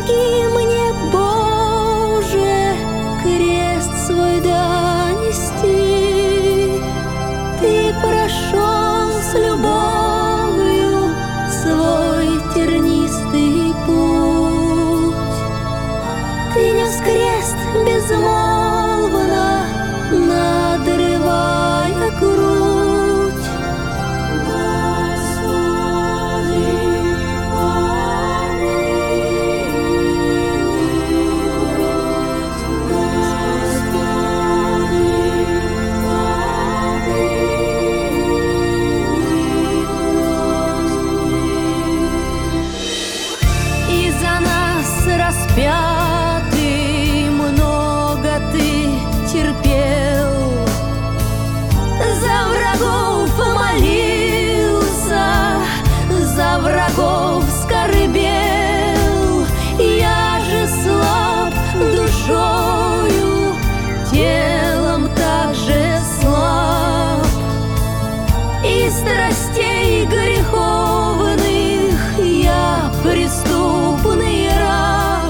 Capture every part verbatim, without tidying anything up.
Помоги мне, Боже, крест свой донести. Ты прошел с любовью свой тернистый путь. Ты нес крест безмолвно, надрывая грудь. Господи, распятый, много ты терпел, за врагов молился, за врагов скорбел. Я же слаб душою, телом также слаб, и страстей греховных я преступный раб.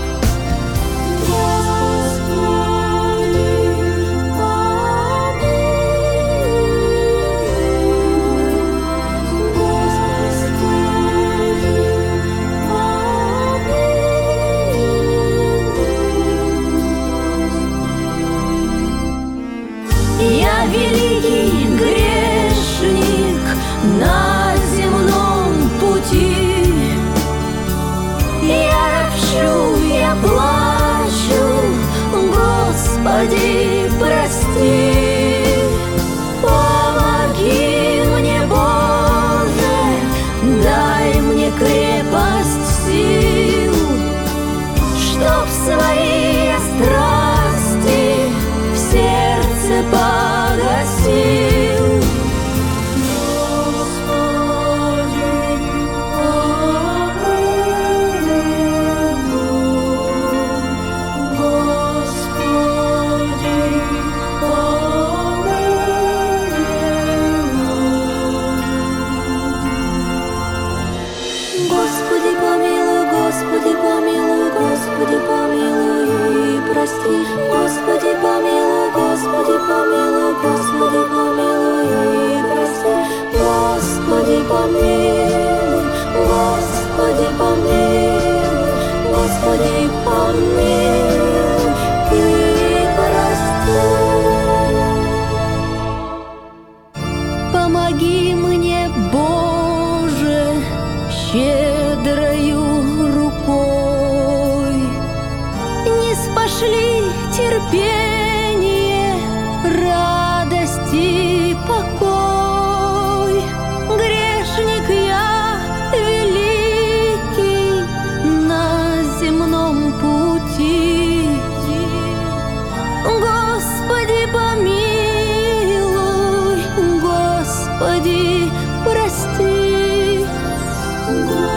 Я великий грешник на земном пути. Я ропщу, я плачу, Господи, прости. Помоги мне, Боже, дай мне крепость сил, чтоб свои страсти в сердце погасил. Господи, помилуй, Господи, помилуй, Господи, помилуй и прости. Господи, помилуй, Господи, помилуй, Господи, помилуй и прости. Господи, помилуй, Господи, помилуй, Господи, помилуй и прости. Помоги мне, Боже, щедрою рукой. Не спошли терпение, радость и покой. Грешник я великий на земном пути. Господи, помилуй, Господи, прости.